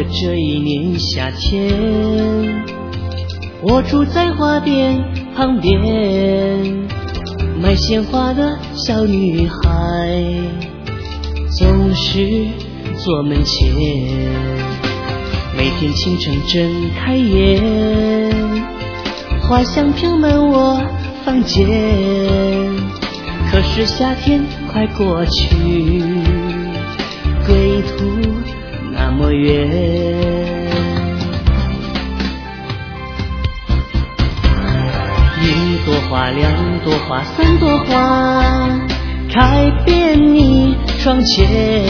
这一年夏天，我住在花店旁边，卖鲜花的小女孩总是坐门前，每天清晨睁开眼，花香飘满我房间。可是夏天快过去，归途那么远。一朵花，两朵花，三朵花，开遍你窗前。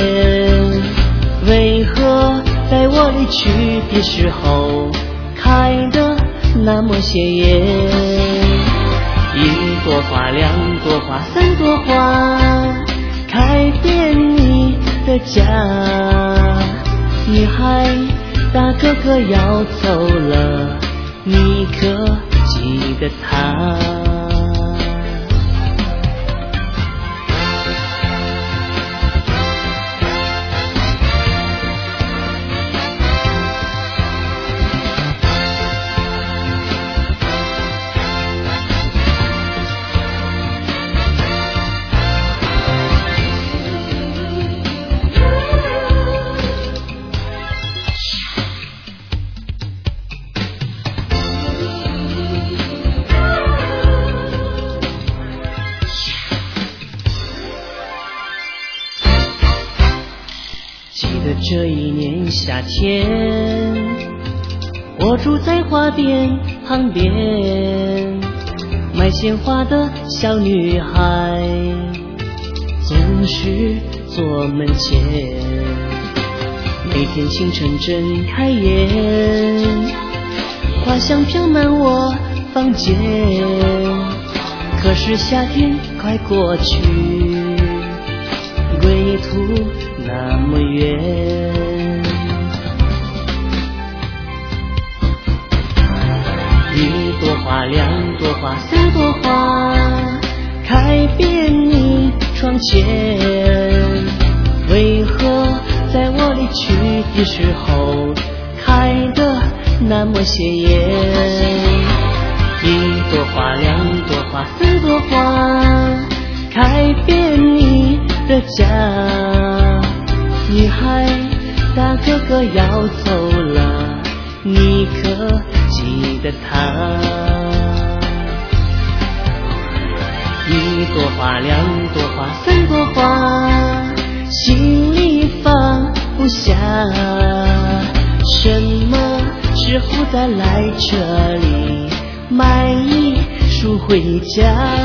为何在我离去的时候开得那么鲜艳？一朵花，两朵花，三朵花，开遍你的家。女孩，大哥哥要走了，你可记得他？记得这一年夏天，我住在花店旁边，卖鲜花的小女孩总是坐门前，每天清晨睁开眼，花香飘满我房间。可是夏天快过去，归途那么远。一朵花，两朵花，三朵花，开遍你窗前。为何在我离去的时候开得那么鲜艳？一朵花，两朵花，三朵花，开遍你的家。女孩，大哥哥要走了，你可记得他？一朵花，两朵花，三朵花，心里放不下。什么时候再来这里买一束回家？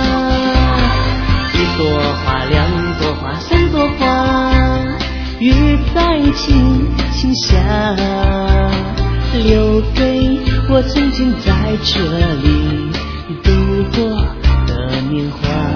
一朵花，两朵花，三朵花，雨在轻轻下，留给我曾经在这里度过的年华。